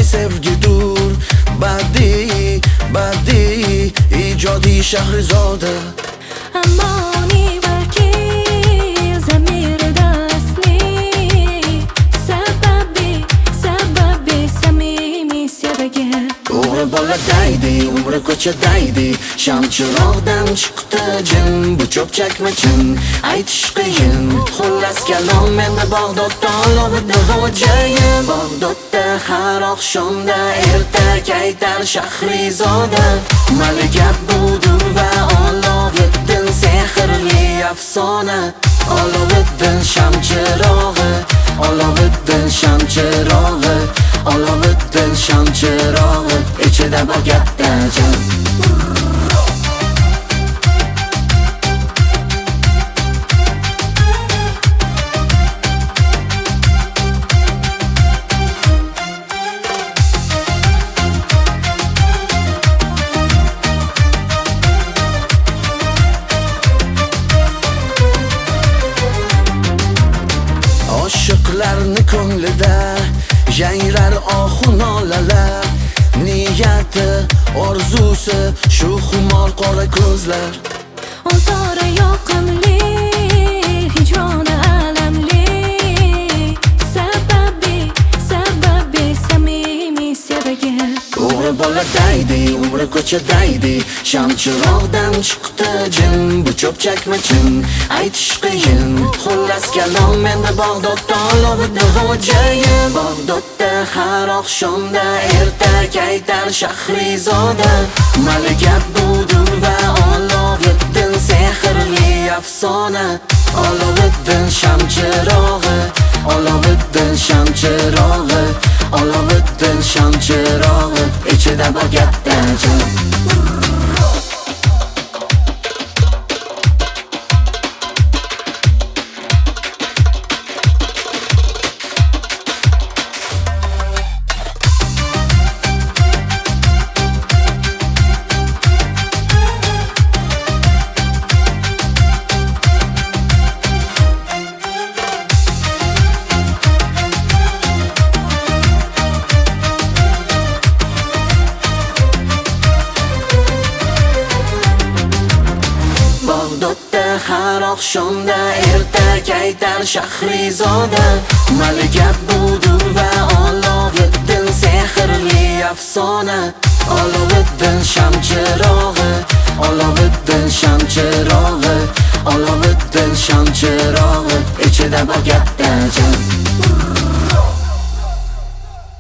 sevgidur. Badiiy ijodiy Shahrizoda. Amoni balki zamirda asli, sababi samimiy sevgi. O'g'ri bola daydi, umri ko'chadaydi. Sham chiroqdan chiqdi jin, bu cho'pchakmachin aytish qiyin. Xullas kalom menda Bag'dodda olovida xo'jayin. Bag'dodda har oqshomda ertak aytar Shahrizoda. Malika budur va Oloviddin sehrli afsona. Oloviddin sham chirog'i, Oloviddin sham chirog'i, Oloviddin sham chirog'i, ichida bor katta jon. Oshiqlarni ko'nglida yangrar ohu nolalar. Niyati, orzusi shu xumor qora ko'zlar. Ozori yoqimli, hijroni alamli, sababi samimiy sevgi. O'g'ri bola daydi, umri ko'chadaydi. Sham chiroqdan chiqdi jin, bu cho'pchakmachin aytish qiyin. Xullas kalom menda Bag'dodda olovida xo'jayin. Bag'dodda har oqshomda ertak aytar Shahrizoda. Malika budur va Oloviddin sehrli afsona. Oloviddin sham chirog'i, Oloviddin sham chirog'i, Oloviddin sham chirog'i, ichida bor katta jon. Bag'dodda har oqshomda ertak aytar Shahrizoda. Malika budur va Oloviddin sehrli afsona. Oloviddin sham chirog'i, Oloviddin sham chirog'i, Oloviddin sham chirog'i, ichida bor katta